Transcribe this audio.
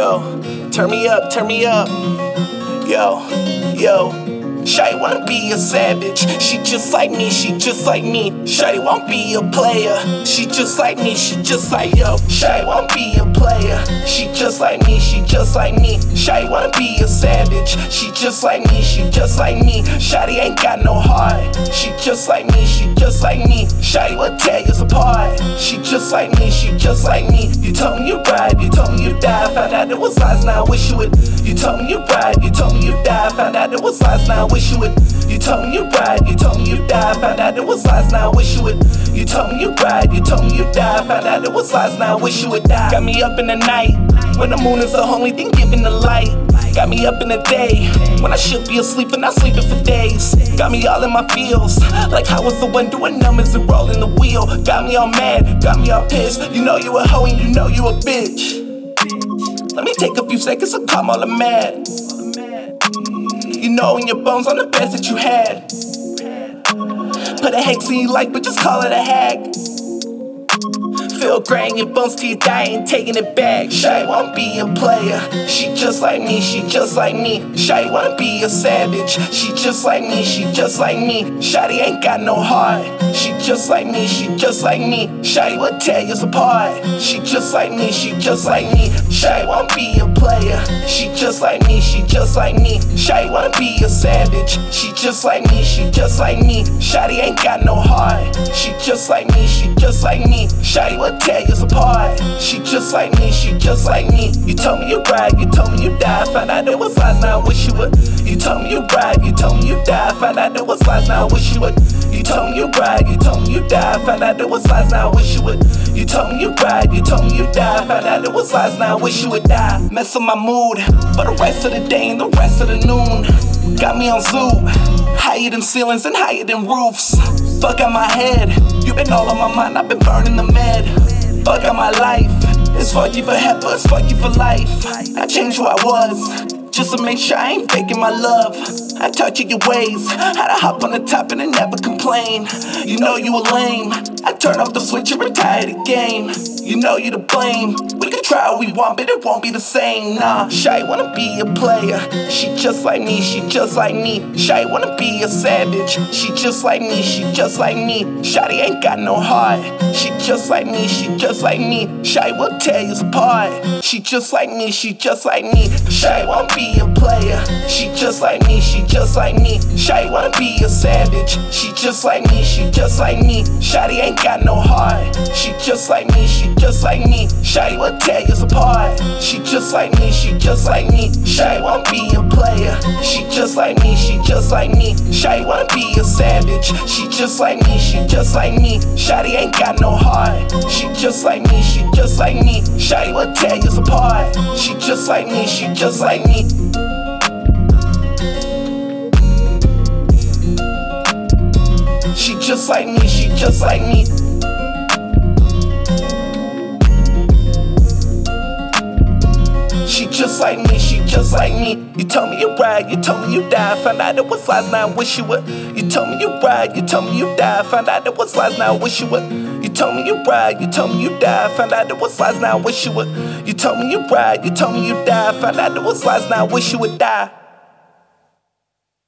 Yo, turn me up, turn me up. Yo. Shawty wanna be a savage, she just like me, she just like me. Shawty wanna be a player, she just like me, she just like yo. Shawty wanna be a player, she just like me, she just like me. Shawty wanna be a savage, she just like me, she just like me. Shawty ain't got no heart, she just like me, she just like me. Shawty will tear us apart, she just like me, she just like me. You told me you ride, you told me you die, found out it was lies, now I wish you would. You told me you ride, you told me you die, found out it was lies, now I wish you would. You told me you ride, you told me you die, found out it was lies, now I wish you would. You told me you ride, you told me you die, found out it was lies, now I wish you would die. Got me up in the night, when the moon is the only thing giving the light. Got me up in the day, when I should be asleep and not sleeping for days. Got me all in my feels, like how was the one doing numbers and rolling the wheel. Got me all mad, got me all pissed. You know you a hoe and you know you a bitch. Let me take a few seconds to calm all the mad. You know in your bones on the best that you had. Put a hex in your life, but just call it a hack. Feel great in your bones till you die, ain't taking it back. Shawty wanna be a player, she just like me, she just like me. Shawty wanna be a savage, she just like me, she just like me. Shawty ain't got no heart, she just like me, she just like me. Shawty will tear us apart, she just like me, she just like me. Shawty wanna be a player, she just like me, she just like me. Shawty wanna be a savage, she just like me, she just like me. Shawty ain't got no heart, she just like me, she just like me. Shawty will tear us apart, she just like me, she just like me. You told me you ride, you told me you die, found out it was lies, now I wish you would. You told me you ride, you told me you die, found out it was lies, now I wish you would. You told me you ride, you told me you die, found out it was lies, now I wish you would. You told me you ride, you told me you die, found out it was lies, now I wish you would die. Mess up my mood, for the rest of the day and the rest of the noon. Got me on zoo, higher than ceilings and higher than roofs. Fuck out my head, you been all on my mind, I've been burning the med. Fuck out my life, it's fuck you for forever, it's fuck you for life. I changed who I was, just to make sure I ain't faking my love. I taught you your ways, how to hop on the top and then never complain. You know you a lame, I turn off the switch and retire the game. You know you to blame, we can try what we want but it won't be the same. Nah, Shawty wanna be a player, she just like me, she just like me. Shawty wanna be a savage, she just like me, she just like me. Shawty ain't got no heart, she just like me, she just like me. Shawty will tear us apart, she just like me, she just like me. Shawty wanna be a player, she just like me, she just like me. Shawty wanna be a savage, she just like me, she just like me. Shawty ain't got no heart, she just like me, she just like me. Shawty will tear us apart, she just like me, she just like me. Shawty wanna be a player, she just like me, she just like me. Shawty wanna be a savage, she just like me, she just like me. Shawty ain't got no heart, she just like me, she just like me. Shawty will tear us apart, she just like me, she just like me. She just like me, she just like me. She just like me, she just like me. You told me you ride, you told me you die, found out it was lies, now I wish you would. You told me you ride, you told me you die, found out it was lies, now I wish you would. You told me you ride, you told me you die, found out it was lies, now I wish you would. You told me you ride, you told me you die, found out it was lies, now I wish you would die.